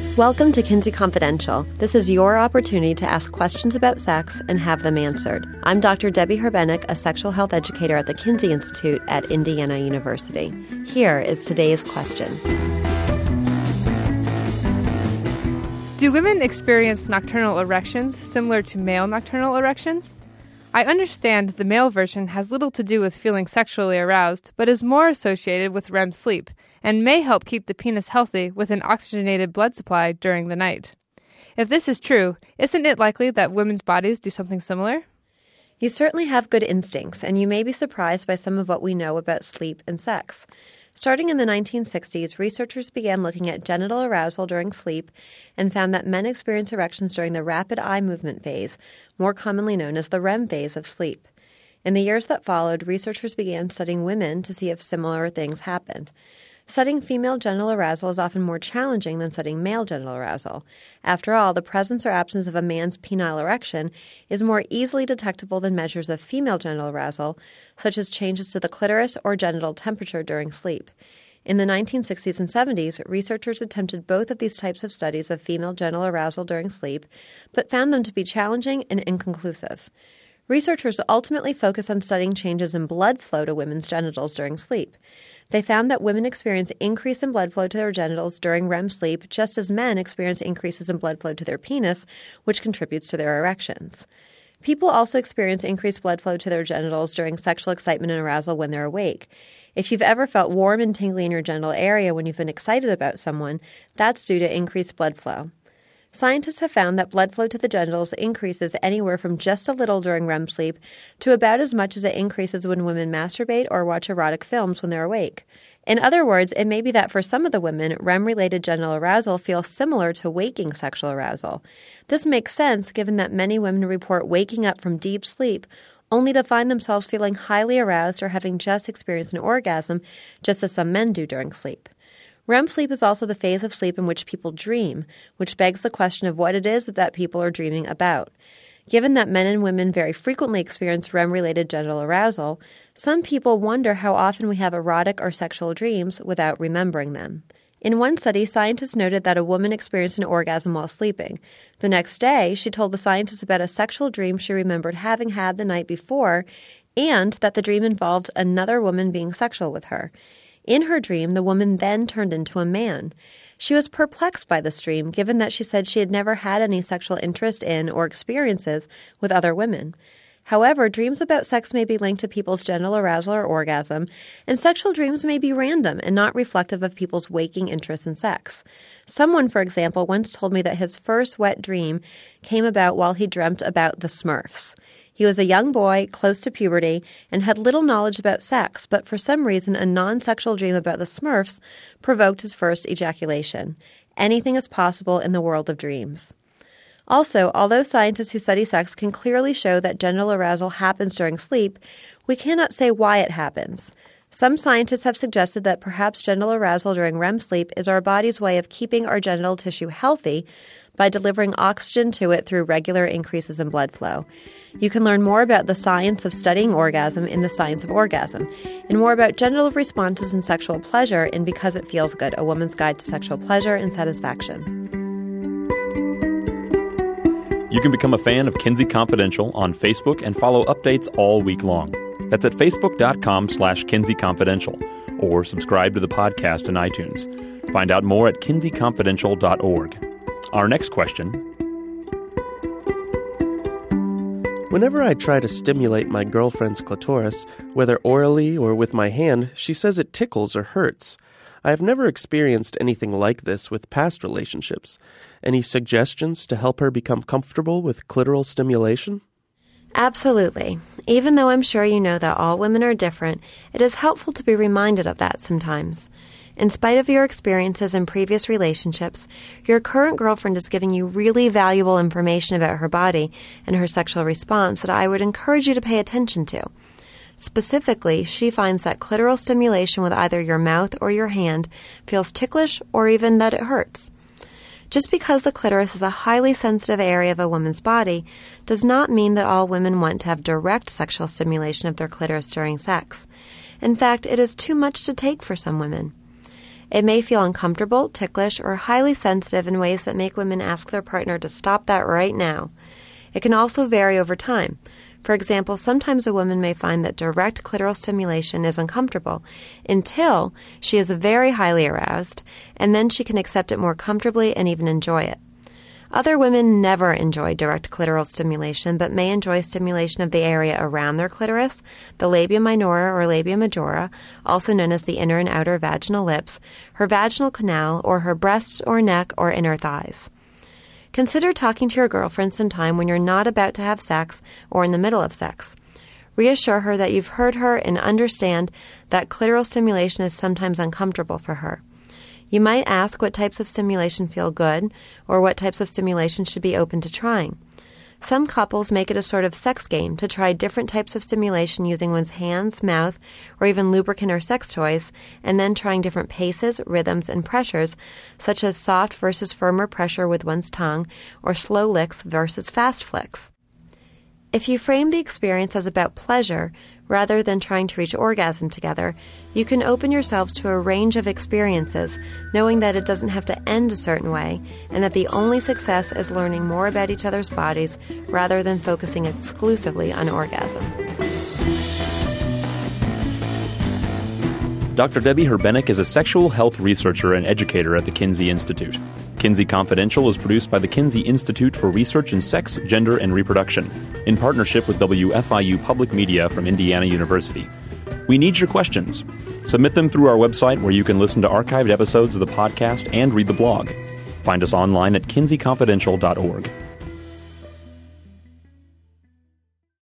Welcome to Kinsey Confidential. This is your opportunity to ask questions about sex and have them answered. I'm Dr. Debbie Herbenek, a sexual health educator at the Kinsey Institute at Indiana University. Here is today's question. Do women experience nocturnal erections similar to male nocturnal erections? I understand the male version has little to do with feeling sexually aroused, but is more associated with REM sleep, and may help keep the penis healthy with an oxygenated blood supply during the night. If this is true, isn't it likely that women's bodies do something similar? You certainly have good instincts, and you may be surprised by some of what we know about sleep and sex. Starting in the 1960s, researchers began looking at genital arousal during sleep and found that men experience erections during the rapid eye movement phase, more commonly known as the REM phase of sleep. In the years that followed, researchers began studying women to see if similar things happened. Studying female genital arousal is often more challenging than studying male genital arousal. After all, the presence or absence of a man's penile erection is more easily detectable than measures of female genital arousal, such as changes to the clitoris or genital temperature during sleep. In the 1960s and 70s, researchers attempted both of these types of studies of female genital arousal during sleep, but found them to be challenging and inconclusive. Researchers ultimately focused on studying changes in blood flow to women's genitals during sleep. They found that women experience increase in blood flow to their genitals during REM sleep, just as men experience increases in blood flow to their penis, which contributes to their erections. People also experience increased blood flow to their genitals during sexual excitement and arousal when they're awake. If you've ever felt warm and tingly in your genital area when you've been excited about someone, that's due to increased blood flow. Scientists have found that blood flow to the genitals increases anywhere from just a little during REM sleep to about as much as it increases when women masturbate or watch erotic films when they're awake. In other words, it may be that for some of the women, REM-related genital arousal feels similar to waking sexual arousal. This makes sense given that many women report waking up from deep sleep only to find themselves feeling highly aroused or having just experienced an orgasm, just as some men do during sleep. REM sleep is also the phase of sleep in which people dream, which begs the question of what it is that people are dreaming about. Given that men and women very frequently experience REM-related genital arousal, some people wonder how often we have erotic or sexual dreams without remembering them. In one study, scientists noted that a woman experienced an orgasm while sleeping. The next day, she told the scientists about a sexual dream she remembered having had the night before, and that the dream involved another woman being sexual with her. In her dream, the woman then turned into a man. She was perplexed by this dream, given that she said she had never had any sexual interest in or experiences with other women. However, dreams about sex may be linked to people's genital arousal or orgasm, and sexual dreams may be random and not reflective of people's waking interest in sex. Someone, for example, once told me that his first wet dream came about while he dreamt about the Smurfs. He was a young boy, close to puberty, and had little knowledge about sex, but for some reason a non-sexual dream about the Smurfs provoked his first ejaculation. Anything is possible in the world of dreams. Also, although scientists who study sex can clearly show that genital arousal happens during sleep, we cannot say why it happens. Some scientists have suggested that perhaps genital arousal during REM sleep is our body's way of keeping our genital tissue healthy by delivering oxygen to it through regular increases in blood flow. You can learn more about the science of studying orgasm in The Science of Orgasm, and more about genital responses and sexual pleasure in Because It Feels Good, A Woman's Guide to Sexual Pleasure and Satisfaction. You can become a fan of Kinsey Confidential on Facebook and follow updates all week long. That's at facebook.com/Kinsey Confidential, or subscribe to the podcast in iTunes. Find out more at kinseyconfidential.org. Our next question. Whenever I try to stimulate my girlfriend's clitoris, whether orally or with my hand, she says it tickles or hurts. I have never experienced anything like this with past relationships. Any suggestions to help her become comfortable with clitoral stimulation? Absolutely. Even though I'm sure you know that all women are different, it is helpful to be reminded of that sometimes. In spite of your experiences in previous relationships, your current girlfriend is giving you really valuable information about her body and her sexual response that I would encourage you to pay attention to. Specifically, she finds that clitoral stimulation with either your mouth or your hand feels ticklish or even that it hurts. Just because the clitoris is a highly sensitive area of a woman's body does not mean that all women want to have direct sexual stimulation of their clitoris during sex. In fact, it is too much to take for some women. It may feel uncomfortable, ticklish, or highly sensitive in ways that make women ask their partner to stop that right now. It can also vary over time. For example, sometimes a woman may find that direct clitoral stimulation is uncomfortable until she is very highly aroused, and then she can accept it more comfortably and even enjoy it. Other women never enjoy direct clitoral stimulation, but may enjoy stimulation of the area around their clitoris, the labia minora or labia majora, also known as the inner and outer vaginal lips, her vaginal canal, or her breasts or neck or inner thighs. Consider talking to your girlfriend sometime when you're not about to have sex or in the middle of sex. Reassure her that you've heard her and understand that clitoral stimulation is sometimes uncomfortable for her. You might ask what types of stimulation feel good or what types of stimulation should be open to trying. Some couples make it a sort of sex game to try different types of stimulation using one's hands, mouth, or even lubricant or sex toys, and then trying different paces, rhythms, and pressures, such as soft versus firmer pressure with one's tongue, or slow licks versus fast flicks. If you frame the experience as about pleasure rather than trying to reach orgasm together, you can open yourselves to a range of experiences, knowing that it doesn't have to end a certain way, and that the only success is learning more about each other's bodies rather than focusing exclusively on orgasm. Dr. Debbie Herbenek is a sexual health researcher and educator at the Kinsey Institute. Kinsey Confidential is produced by the Kinsey Institute for Research in Sex, Gender, and Reproduction, in partnership with WFIU Public Media from Indiana University. We need your questions. Submit them through our website, where you can listen to archived episodes of the podcast and read the blog. Find us online at kinseyconfidential.org.